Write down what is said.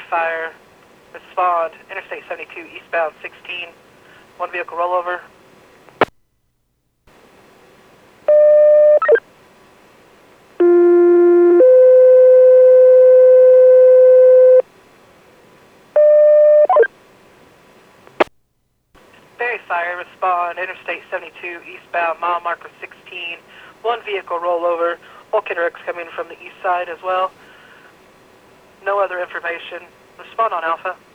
Fire, respond, Interstate 72, eastbound 16, one vehicle rollover. Berry Fire, respond, Interstate 72, eastbound, mile marker 16, one vehicle rollover. Vulcan Ricks coming from the east side as well. No other information. Respond on Alpha.